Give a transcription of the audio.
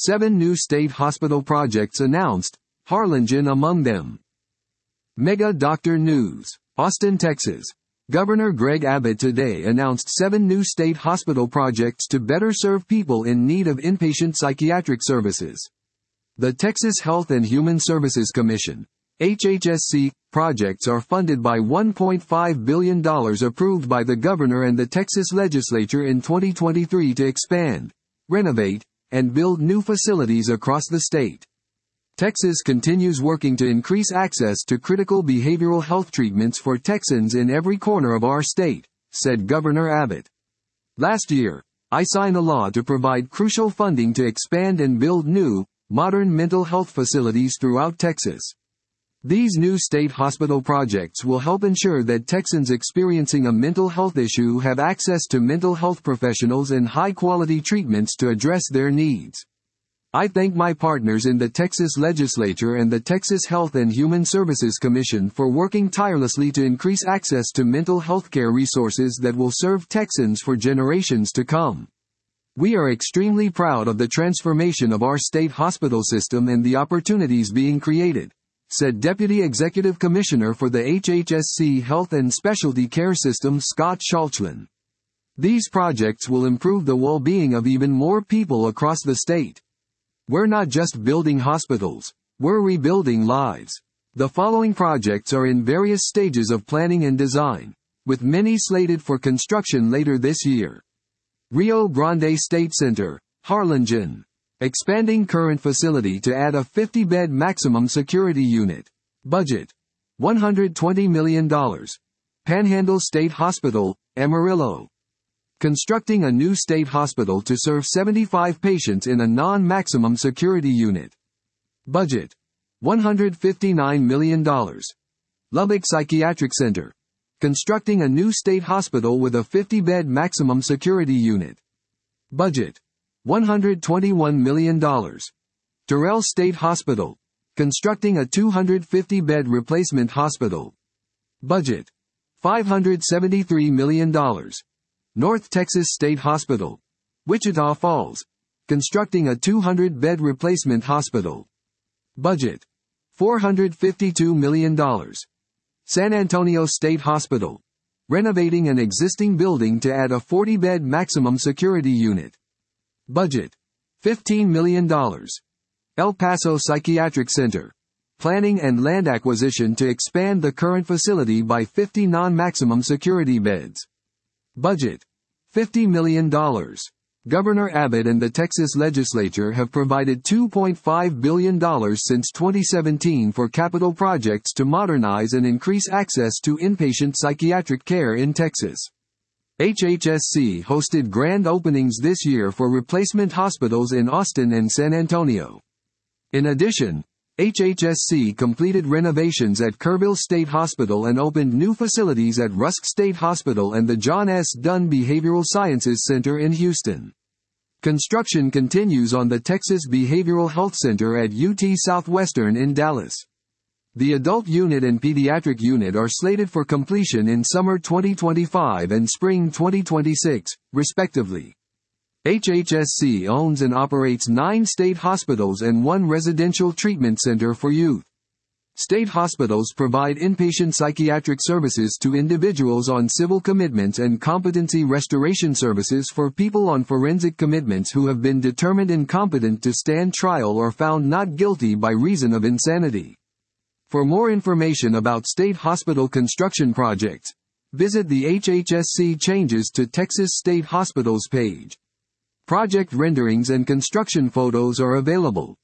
7 new state hospital projects announced, Harlingen among them. Mega Doctor News. Austin, Texas. Governor Greg Abbott today announced 7 new state hospital projects to better serve people in need of inpatient psychiatric services. The Texas Health and Human Services Commission, HHSC, projects are funded by $1.5 billion approved by the governor and the Texas legislature in 2023 to expand, renovate, and build new facilities across the state. Texas continues working to increase access to critical behavioral health treatments for Texans in every corner of our state, said Governor Abbott. Last year, I signed a law to provide crucial funding to expand and build new, modern mental health facilities throughout Texas. These new state hospital projects will help ensure that Texans experiencing a mental health issue have access to mental health professionals and high-quality treatments to address their needs. I thank my partners in the Texas Legislature and the Texas Health and Human Services Commission for working tirelessly to increase access to mental health care resources that will serve Texans for generations to come. We are extremely proud of the transformation of our state hospital system and the opportunities being created, said Deputy Executive Commissioner for the HHSC Health and Specialty Care System Scott Schulchlin. These projects will improve the well-being of even more people across the state. We're not just building hospitals, we're rebuilding lives. The following projects are in various stages of planning and design, with many slated for construction later this year. Rio Grande State Center, Harlingen. Expanding current facility to add a 50-bed maximum security unit. Budget: $120 million. Panhandle State Hospital, Amarillo. Constructing a new state hospital to serve 75 patients in a non-maximum security unit. Budget: $159 million. Lubbock Psychiatric Center. Constructing a new state hospital with a 50-bed maximum security unit. Budget: $121 million. Terrell State Hospital. Constructing a 250-bed replacement hospital. Budget: $573 million. North Texas State Hospital, Wichita Falls. Constructing a 200-bed replacement hospital. Budget: $452 million. San Antonio State Hospital. Renovating an existing building to add a 40-bed maximum security unit. Budget: $15 million. El Paso Psychiatric Center. Planning and land acquisition to expand the current facility by 50 non-maximum security beds. Budget: $50 million. Governor Abbott and the Texas legislature have provided $2.5 billion since 2017 for capital projects to modernize and increase access to inpatient psychiatric care in Texas. HHSC hosted grand openings this year for replacement hospitals in Austin and San Antonio. In addition, HHSC completed renovations at Kerrville State Hospital and opened new facilities at Rusk State Hospital and the John S. Dunn Behavioral Sciences Center in Houston. Construction continues on the Texas Behavioral Health Center at UT Southwestern in Dallas. The adult unit and pediatric unit are slated for completion in summer 2025 and spring 2026, respectively. HHSC owns and operates 9 state hospitals and 1 residential treatment center for youth. State hospitals provide inpatient psychiatric services to individuals on civil commitments and competency restoration services for people on forensic commitments who have been determined incompetent to stand trial or found not guilty by reason of insanity. For more information about state hospital construction projects, visit the HHSC Changes to Texas State Hospitals page. Project renderings and construction photos are available.